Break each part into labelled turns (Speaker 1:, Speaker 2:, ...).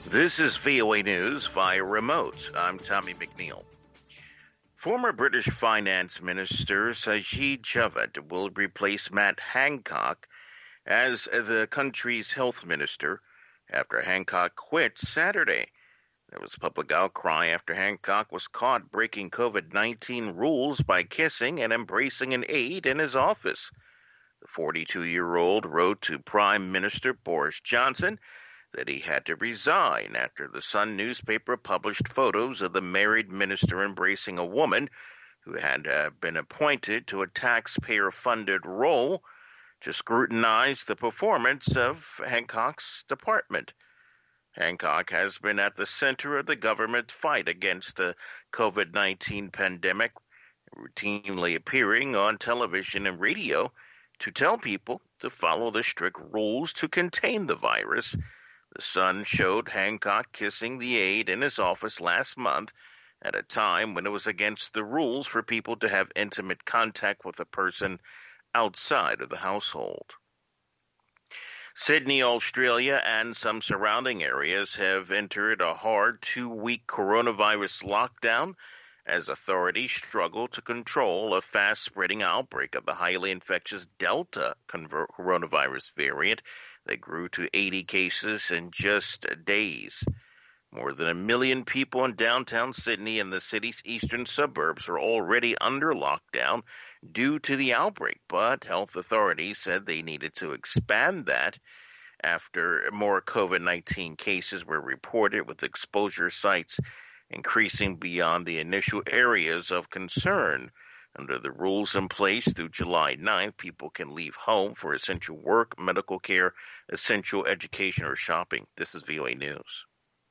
Speaker 1: This is VOA News via remote. I'm Tommy McNeil. Former British Finance Minister Sajid Javid will replace Matt Hancock as the country's health minister after Hancock quit Saturday. There was public outcry after Hancock was caught breaking COVID-19 rules by kissing and embracing an aide in his office. The 42-year-old wrote to Prime Minister Boris Johnson that he had to resign after the Sun newspaper published photos of the married minister embracing a woman who had been appointed to a taxpayer-funded role to scrutinize the performance of Hancock's department. Hancock has been at the center of the government's fight against the COVID-19 pandemic, routinely appearing on television and radio to tell people to follow the strict rules to contain the virus. The Sun showed Hancock kissing the aide in his office last month at a time when it was against the rules for people to have intimate contact with a person outside of the household. Sydney, Australia, and some surrounding areas have entered a hard 2-week coronavirus lockdown as authorities struggle to control a fast-spreading outbreak of the highly infectious Delta coronavirus variant that grew to 80 cases in just days. More than 1 million people in downtown Sydney and the city's eastern suburbs are already under lockdown due to the outbreak, but health authorities said they needed to expand that after more COVID-19 cases were reported, with exposure sites increasing beyond the initial areas of concern. Under the rules in place through July 9th, people can leave home for essential work, medical care, essential education, or shopping. This is VOA News.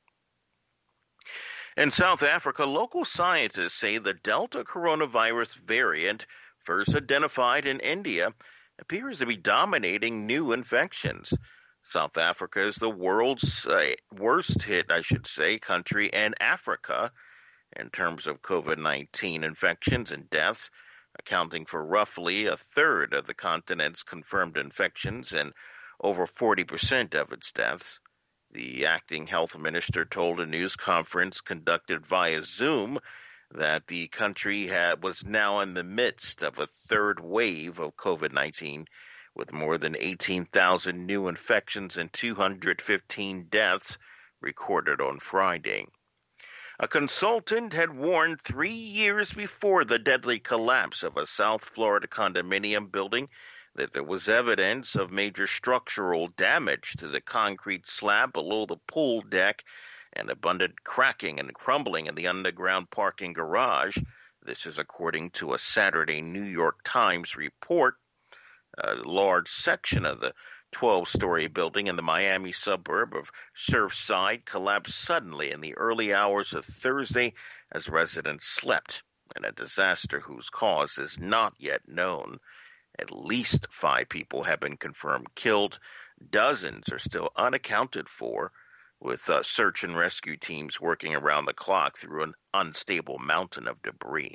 Speaker 1: In South Africa, local scientists say the Delta coronavirus variant, first identified in India, appears to be dominating new infections. South Africa is the world's worst hit, country in Africa in terms of COVID-19 infections and deaths, accounting for roughly a third of the continent's confirmed infections and over 40% of its deaths. The acting health minister told a news conference conducted via Zoom that the country was now in the midst of a third wave of COVID-19, with more than 18,000 new infections and 215 deaths recorded on Friday. A consultant had warned 3 years before the deadly collapse of a South Florida condominium building that there was evidence of major structural damage to the concrete slab below the pool deck and abundant cracking and crumbling in the underground parking garage. This is according to a Saturday New York Times report. A large section of the 12-story building in the Miami suburb of Surfside collapsed suddenly in the early hours of Thursday as residents slept, in a disaster whose cause is not yet known. At least 5 people have been confirmed killed. Dozens are still unaccounted for, with search and rescue teams working around the clock through an unstable mountain of debris.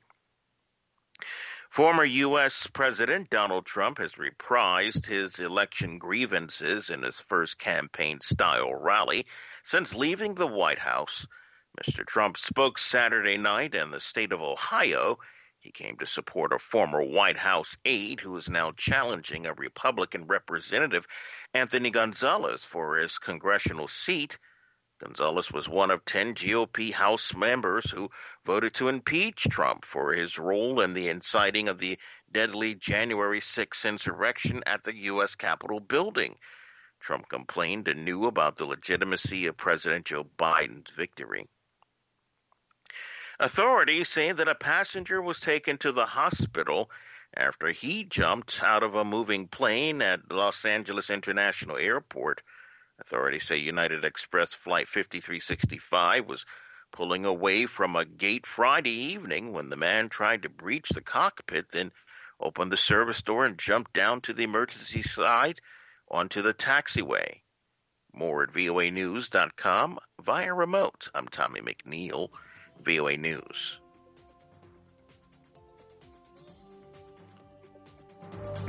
Speaker 1: Former U.S. President Donald Trump has reprised his election grievances in his first campaign-style rally since leaving the White House. Mr. Trump spoke Saturday night in the state of Ohio. He came to support a former White House aide who is now challenging a Republican representative, Anthony Gonzalez, for his congressional seat. Gonzalez was one of 10 GOP House members who voted to impeach Trump for his role in the inciting of the deadly January 6th insurrection at the U.S. Capitol building. Trump complained anew about the legitimacy of President Joe Biden's victory. Authorities say that a passenger was taken to the hospital after he jumped out of a moving plane at Los Angeles International Airport. Authorities say United Express Flight 5365 was pulling away from a gate Friday evening when the man tried to breach the cockpit, then opened the service door and jumped down to the emergency side onto the taxiway. More at voanews.com via remote. I'm Tommy McNeil, VOA News.